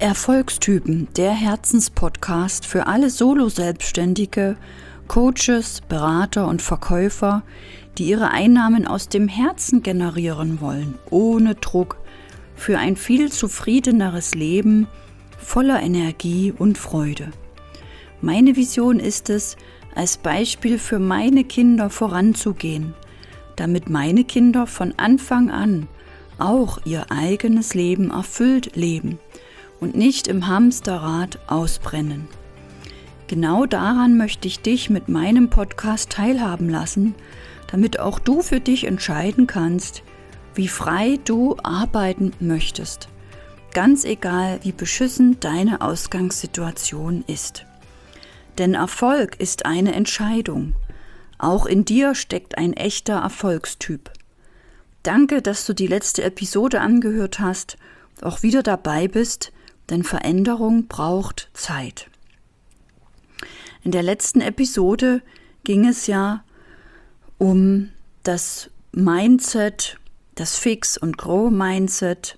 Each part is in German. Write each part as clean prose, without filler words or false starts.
Erfolgstypen, der Herzenspodcast für alle Solo-Selbstständige, Coaches, Berater und Verkäufer, die ihre Einnahmen aus dem Herzen generieren wollen, ohne Druck, für ein viel zufriedeneres Leben, voller Energie und Freude. Meine Vision ist es, als Beispiel für meine Kinder voranzugehen, damit meine Kinder von Anfang an auch ihr eigenes Leben erfüllt leben und nicht im Hamsterrad ausbrennen. Genau daran möchte ich dich mit meinem Podcast teilhaben lassen, damit auch du für dich entscheiden kannst, wie frei du arbeiten möchtest. Ganz egal, wie beschissen deine Ausgangssituation ist. Denn Erfolg ist eine Entscheidung. Auch in dir steckt ein echter Erfolgstyp. Danke, dass du die letzte Episode angehört hast, auch wieder dabei bist, denn Veränderung braucht Zeit. In der letzten Episode ging es ja um das Mindset, das Fix- und Grow-Mindset.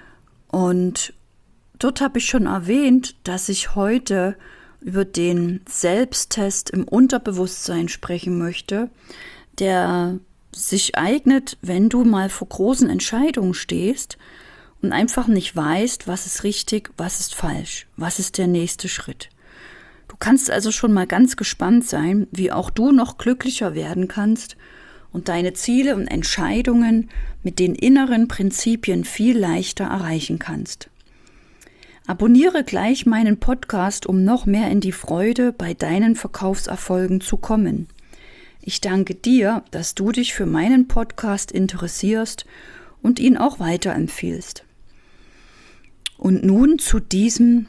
Und dort habe ich schon erwähnt, dass ich heute über den Selbsttest im Unterbewusstsein sprechen möchte, der sich eignet, wenn du mal vor großen Entscheidungen stehst und einfach nicht weißt, was ist richtig, was ist falsch, was ist der nächste Schritt. Du kannst also schon mal ganz gespannt sein, wie auch du noch glücklicher werden kannst und deine Ziele und Entscheidungen mit den inneren Prinzipien viel leichter erreichen kannst. Abonniere gleich meinen Podcast, um noch mehr in die Freude bei deinen Verkaufserfolgen zu kommen. Ich danke dir, dass du dich für meinen Podcast interessierst und ihn auch weiterempfiehlst. Und nun zu diesem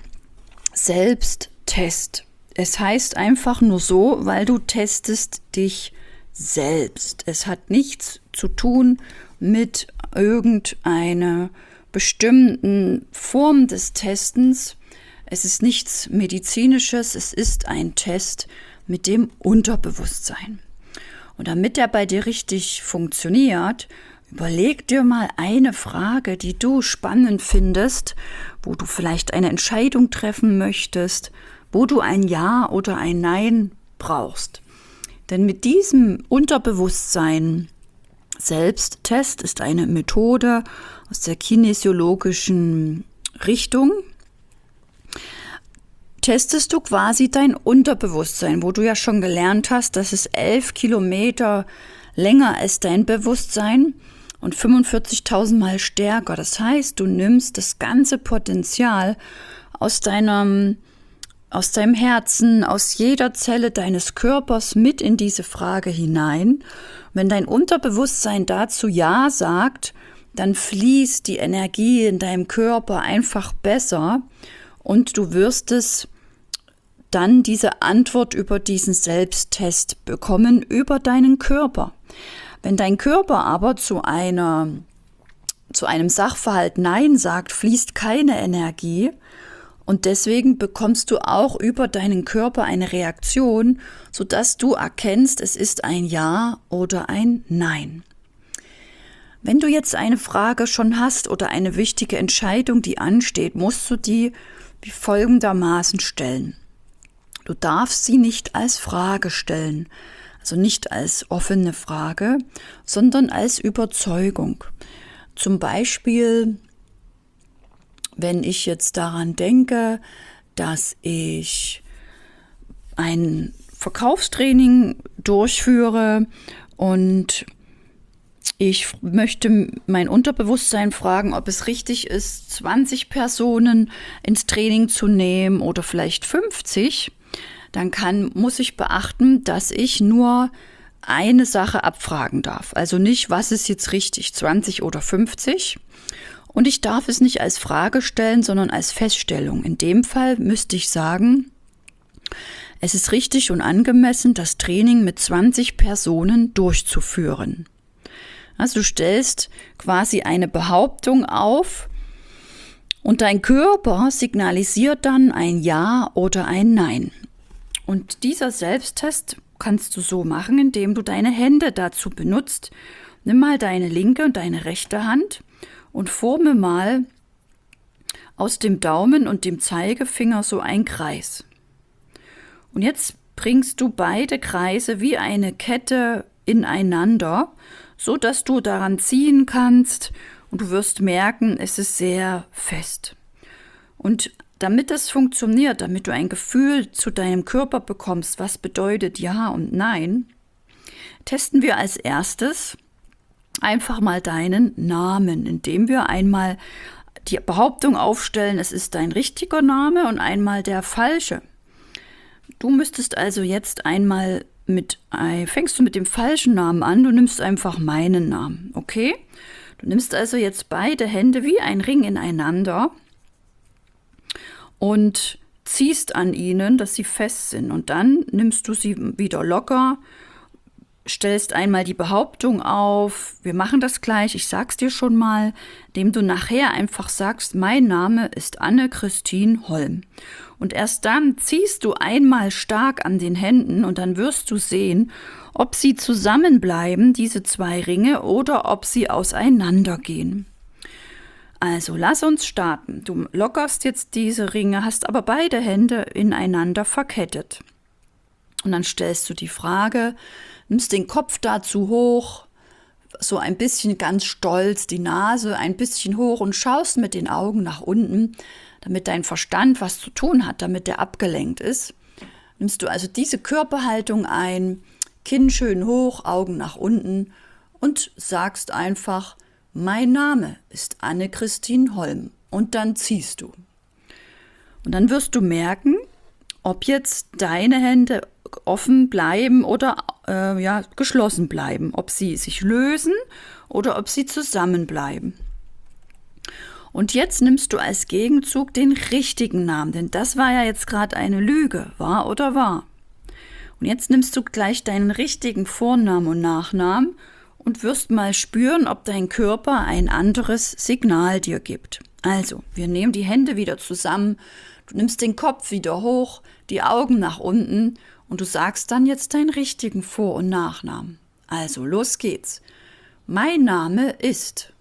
Selbsttest. Es heißt einfach nur so, weil du testest dich selbst. Es hat nichts zu tun mit irgendeiner bestimmten Form des Testens. Es ist nichts Medizinisches, es ist ein Test mit dem Unterbewusstsein. Und damit er bei dir richtig funktioniert, überleg dir mal eine Frage, die du spannend findest, wo du vielleicht eine Entscheidung treffen möchtest, wo du ein Ja oder ein Nein brauchst. Denn mit diesem Unterbewusstsein Selbsttest ist eine Methode aus der kinesiologischen Richtung. Testest du quasi dein Unterbewusstsein, wo du ja schon gelernt hast, dass es 11 Kilometer länger ist, dein Bewusstsein, und 45.000 Mal stärker. Das heißt, du nimmst das ganze Potenzial aus deinem Herzen, aus jeder Zelle deines Körpers mit in diese Frage hinein. Wenn dein Unterbewusstsein dazu Ja sagt, dann fließt die Energie in deinem Körper einfach besser und du wirst dann diese Antwort über diesen Selbsttest bekommen, über deinen Körper. Wenn dein Körper aber zu einem Sachverhalt Nein sagt, fließt keine Energie. Und deswegen bekommst du auch über deinen Körper eine Reaktion, sodass du erkennst, es ist ein Ja oder ein Nein. Wenn du jetzt eine Frage schon hast oder eine wichtige Entscheidung, die ansteht, musst du die wie folgendermaßen stellen. Du darfst sie nicht als Frage stellen, also nicht als offene Frage, sondern als Überzeugung. Zum Beispiel, wenn ich jetzt daran denke, dass ich ein Verkaufstraining durchführe und ich möchte mein Unterbewusstsein fragen, ob es richtig ist, 20 Personen ins Training zu nehmen oder vielleicht 50, dann muss ich beachten, dass ich nur eine Sache abfragen darf. Also nicht, was ist jetzt richtig, 20 oder 50. Und ich darf es nicht als Frage stellen, sondern als Feststellung. In dem Fall müsste ich sagen, es ist richtig und angemessen, das Training mit 20 Personen durchzuführen. Also du stellst quasi eine Behauptung auf und dein Körper signalisiert dann ein Ja oder ein Nein. Und dieser Selbsttest kannst du so machen, indem du deine Hände dazu benutzt. Nimm mal deine linke und deine rechte Hand und forme mal aus dem Daumen und dem Zeigefinger so ein Kreis. Und jetzt bringst du beide Kreise wie eine Kette ineinander, so dass du daran ziehen kannst und du wirst merken, es ist sehr fest. Und damit das funktioniert, damit du ein Gefühl zu deinem Körper bekommst, was bedeutet Ja und Nein, testen wir als erstes einfach mal deinen Namen, indem wir einmal die Behauptung aufstellen, es ist dein richtiger Name und einmal der falsche. Du müsstest also jetzt einmal fängst du mit dem falschen Namen an, du nimmst einfach meinen Namen, okay? Du nimmst also jetzt beide Hände wie ein Ring ineinander und ziehst an ihnen, dass sie fest sind. Und dann nimmst du sie wieder locker, stellst einmal die Behauptung auf, wir machen das gleich, ich sag's dir schon mal, indem du nachher einfach sagst, mein Name ist Anne-Christine Holm. Und erst dann ziehst du einmal stark an den Händen und dann wirst du sehen, ob sie zusammenbleiben, diese zwei Ringe, oder ob sie auseinandergehen. Also lass uns starten. Du lockerst jetzt diese Ringe, hast aber beide Hände ineinander verkettet. Und dann stellst du die Frage, nimmst den Kopf dazu hoch, so ein bisschen ganz stolz, die Nase ein bisschen hoch und schaust mit den Augen nach unten, damit dein Verstand was zu tun hat, damit der abgelenkt ist. Nimmst du also diese Körperhaltung ein, Kinn schön hoch, Augen nach unten und sagst einfach, mein Name ist Anne-Christine Holm. Und dann ziehst du. Und dann wirst du merken, ob jetzt deine Hände offen bleiben oder geschlossen bleiben, ob sie sich lösen oder ob sie zusammenbleiben. Und jetzt nimmst du als Gegenzug den richtigen Namen, denn das war ja jetzt gerade eine Lüge, wahr oder wahr? Und jetzt nimmst du gleich deinen richtigen Vornamen und Nachnamen und wirst mal spüren, ob dein Körper ein anderes Signal dir gibt. Also, wir nehmen die Hände wieder zusammen, du nimmst den Kopf wieder hoch, die Augen nach unten und du sagst dann jetzt deinen richtigen Vor- und Nachnamen. Also, los geht's. Mein Name ist.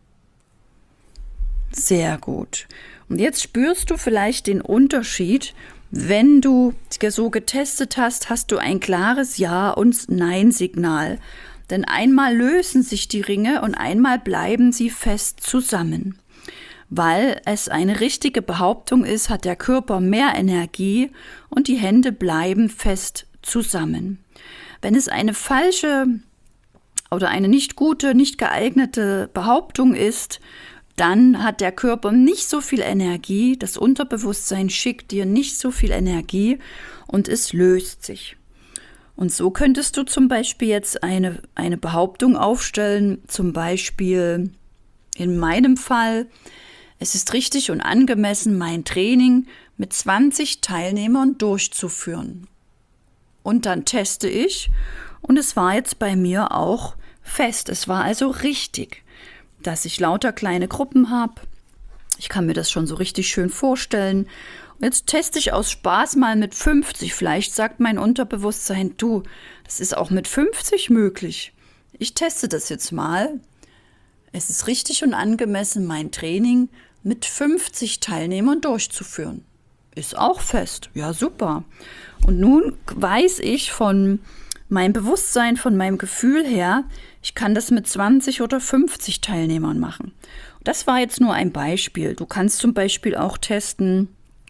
Sehr gut. Und jetzt spürst du vielleicht den Unterschied. Wenn du so getestet hast, hast du ein klares Ja- und Nein-Signal. Denn einmal lösen sich die Ringe und einmal bleiben sie fest zusammen. Weil es eine richtige Behauptung ist, hat der Körper mehr Energie und die Hände bleiben fest zusammen. Wenn es eine falsche oder eine nicht gute, nicht geeignete Behauptung ist, dann hat der Körper nicht so viel Energie, das Unterbewusstsein schickt dir nicht so viel Energie und es löst sich. Und so könntest du zum Beispiel jetzt eine Behauptung aufstellen, zum Beispiel in meinem Fall, es ist richtig und angemessen, mein Training mit 20 Teilnehmern durchzuführen. Und dann teste ich und es war jetzt bei mir auch fest, es war also richtig, dass ich lauter kleine Gruppen habe. Ich kann mir das schon so richtig schön vorstellen. Und jetzt teste ich aus Spaß mal mit 50. Vielleicht sagt mein Unterbewusstsein, du, das ist auch mit 50 möglich. Ich teste das jetzt mal. Es ist richtig und angemessen, mein Training mit 50 Teilnehmern durchzuführen. Ist auch fest. Ja, super. Und nun weiß ich von meinem Bewusstsein, von meinem Gefühl her, ich kann das mit 20 oder 50 Teilnehmern machen. Das war jetzt nur ein Beispiel. Du kannst zum Beispiel auch testen,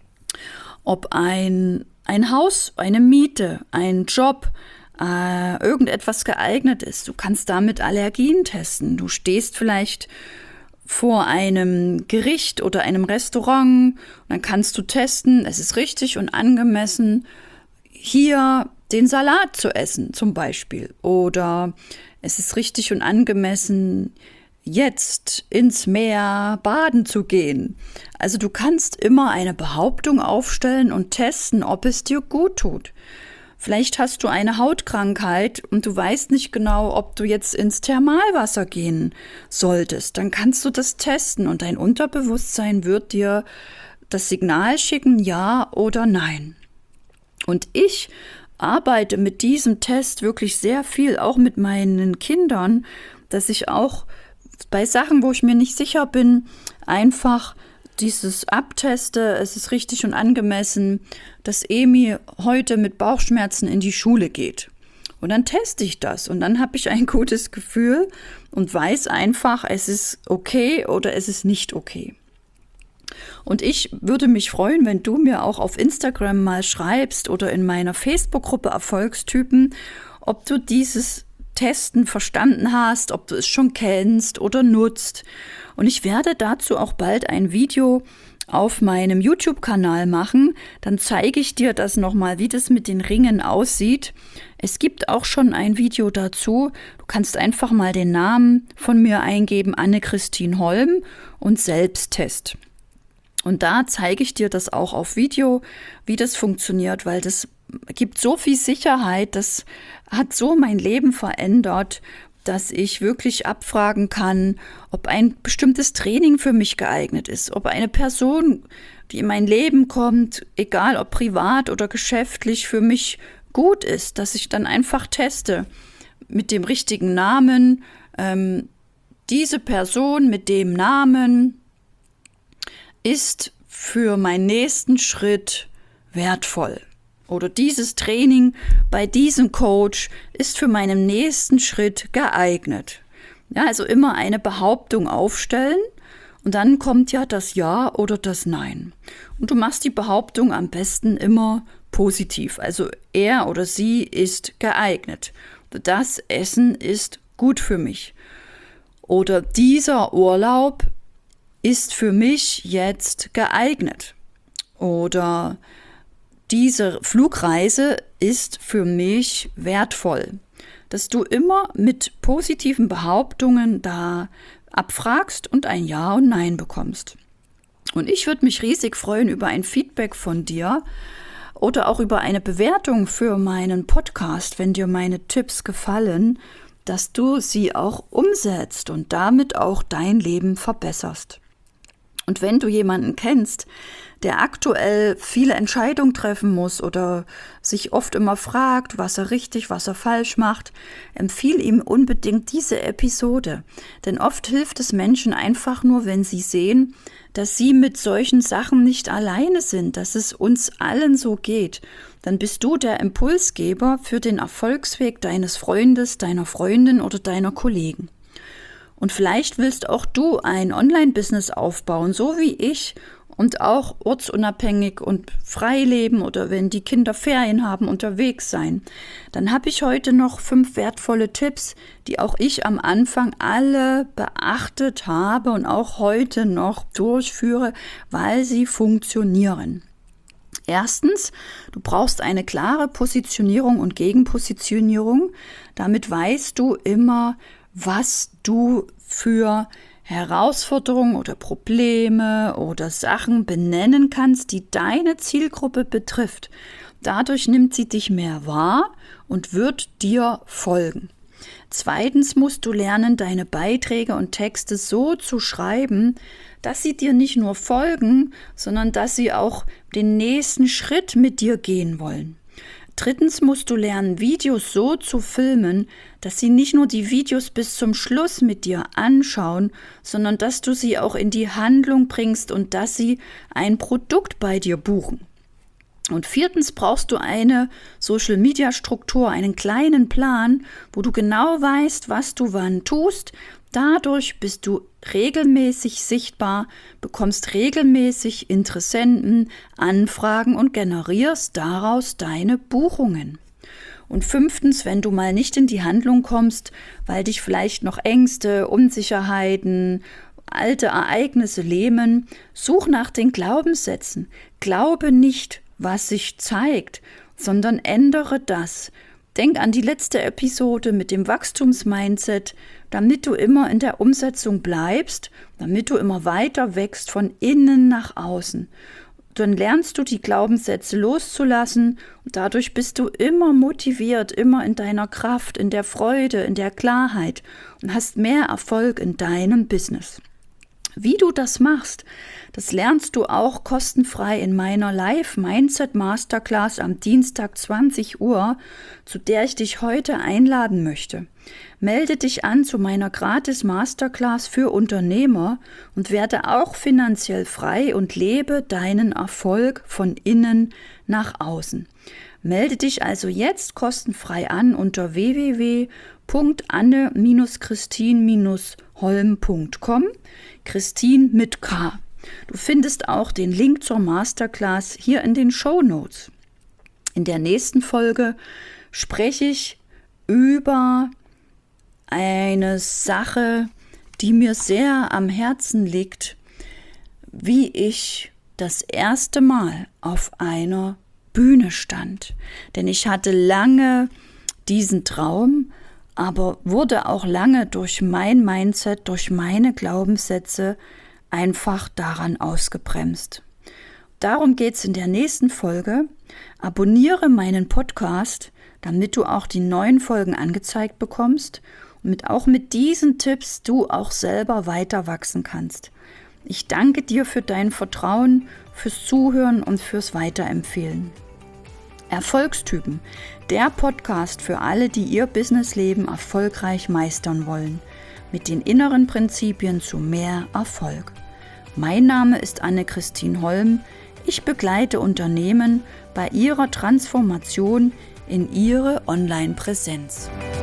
ob ein Haus, eine Miete, ein Job, irgendetwas geeignet ist. Du kannst damit Allergien testen. Du stehst vielleicht vor einem Gericht oder einem Restaurant, und dann kannst du testen, es ist richtig und angemessen, hier den Salat zu essen zum Beispiel. Oder es ist richtig und angemessen, jetzt ins Meer baden zu gehen. Also du kannst immer eine Behauptung aufstellen und testen, ob es dir gut tut. Vielleicht hast du eine Hautkrankheit und du weißt nicht genau, ob du jetzt ins Thermalwasser gehen solltest. Dann kannst du das testen und dein Unterbewusstsein wird dir das Signal schicken, ja oder nein. Und ich arbeite mit diesem Test wirklich sehr viel, auch mit meinen Kindern, dass ich auch bei Sachen, wo ich mir nicht sicher bin, einfach dieses abteste, es ist richtig und angemessen, dass Emi heute mit Bauchschmerzen in die Schule geht. Und dann teste ich das und dann habe ich ein gutes Gefühl und weiß einfach, es ist okay oder es ist nicht okay. Und ich würde mich freuen, wenn du mir auch auf Instagram mal schreibst oder in meiner Facebook-Gruppe Erfolgstypen, ob du dieses Testen verstanden hast, ob du es schon kennst oder nutzt. Und ich werde dazu auch bald ein Video auf meinem YouTube-Kanal machen. Dann zeige ich dir das nochmal, wie das mit den Ringen aussieht. Es gibt auch schon ein Video dazu. Du kannst einfach mal den Namen von mir eingeben, Anne-Christine Holm und Selbsttest. Und da zeige ich dir das auch auf Video, wie das funktioniert, weil das gibt so viel Sicherheit, das hat so mein Leben verändert, dass ich wirklich abfragen kann, ob ein bestimmtes Training für mich geeignet ist, ob eine Person, die in mein Leben kommt, egal ob privat oder geschäftlich, für mich gut ist, dass ich dann einfach teste mit dem richtigen Namen, diese Person mit dem Namen ist für meinen nächsten Schritt wertvoll. Oder dieses Training bei diesem Coach ist für meinen nächsten Schritt geeignet. Ja, also immer eine Behauptung aufstellen und dann kommt ja das Ja oder das Nein. Und du machst die Behauptung am besten immer positiv. Also er oder sie ist geeignet. Das Essen ist gut für mich. Oder dieser Urlaub ist für mich jetzt geeignet. Oder diese Flugreise ist für mich wertvoll. Dass du immer mit positiven Behauptungen da abfragst und ein Ja und Nein bekommst. Und ich würde mich riesig freuen über ein Feedback von dir oder auch über eine Bewertung für meinen Podcast, wenn dir meine Tipps gefallen, dass du sie auch umsetzt und damit auch dein Leben verbesserst. Und wenn du jemanden kennst, der aktuell viele Entscheidungen treffen muss oder sich oft immer fragt, was er richtig, was er falsch macht, empfiehl ihm unbedingt diese Episode. Denn oft hilft es Menschen einfach nur, wenn sie sehen, dass sie mit solchen Sachen nicht alleine sind, dass es uns allen so geht. Dann bist du der Impulsgeber für den Erfolgsweg deines Freundes, deiner Freundin oder deiner Kollegen. Und vielleicht willst auch du ein Online-Business aufbauen, so wie ich, und auch ortsunabhängig und frei leben oder wenn die Kinder Ferien haben, unterwegs sein. Dann habe ich heute noch 5 wertvolle Tipps, die auch ich am Anfang alle beachtet habe und auch heute noch durchführe, weil sie funktionieren. Erstens, du brauchst eine klare Positionierung und Gegenpositionierung. Damit weißt du immer, was du für Herausforderungen oder Probleme oder Sachen benennen kannst, die deine Zielgruppe betrifft. Dadurch nimmt sie dich mehr wahr und wird dir folgen. Zweitens musst du lernen, deine Beiträge und Texte so zu schreiben, dass sie dir nicht nur folgen, sondern dass sie auch den nächsten Schritt mit dir gehen wollen. Drittens musst du lernen, Videos so zu filmen, dass sie nicht nur die Videos bis zum Schluss mit dir anschauen, sondern dass du sie auch in die Handlung bringst und dass sie ein Produkt bei dir buchen. Und viertens brauchst du eine Social-Media-Struktur, einen kleinen Plan, wo du genau weißt, was du wann tust. Dadurch bist du regelmäßig sichtbar, bekommst regelmäßig Interessenten, Anfragen und generierst daraus deine Buchungen. Und fünftens, wenn du mal nicht in die Handlung kommst, weil dich vielleicht noch Ängste, Unsicherheiten, alte Ereignisse lähmen, such nach den Glaubenssätzen. Glaube nicht, was sich zeigt, sondern ändere das. Denk an die letzte Episode mit dem Wachstumsmindset, damit du immer in der Umsetzung bleibst, damit du immer weiter wächst von innen nach außen. Dann lernst du die Glaubenssätze loszulassen und dadurch bist du immer motiviert, immer in deiner Kraft, in der Freude, in der Klarheit und hast mehr Erfolg in deinem Business. Wie du das machst, das lernst du auch kostenfrei in meiner Live-Mindset-Masterclass am Dienstag 20 Uhr, zu der ich dich heute einladen möchte. Melde dich an zu meiner Gratis-Masterclass für Unternehmer und werde auch finanziell frei und lebe deinen Erfolg von innen nach außen. Melde dich also jetzt kostenfrei an unter www.anne-christin-holm.com, Christin mit K. Du findest auch den Link zur Masterclass hier in den Shownotes. In der nächsten Folge spreche ich über eine Sache, die mir sehr am Herzen liegt, wie ich das erste Mal auf einer Bühne stand. Denn ich hatte lange diesen Traum, aber wurde auch lange durch mein Mindset, durch meine Glaubenssätze einfach daran ausgebremst. Darum geht es in der nächsten Folge. Abonniere meinen Podcast, damit du auch die neuen Folgen angezeigt bekommst und auch mit diesen Tipps du auch selber weiter wachsen kannst. Ich danke dir für dein Vertrauen, fürs Zuhören und fürs Weiterempfehlen. Erfolgstypen, der Podcast für alle, die ihr Businessleben erfolgreich meistern wollen, mit den inneren Prinzipien zu mehr Erfolg. Mein Name ist Anne-Christin Holm. Ich begleite Unternehmen bei ihrer Transformation in ihre Online-Präsenz.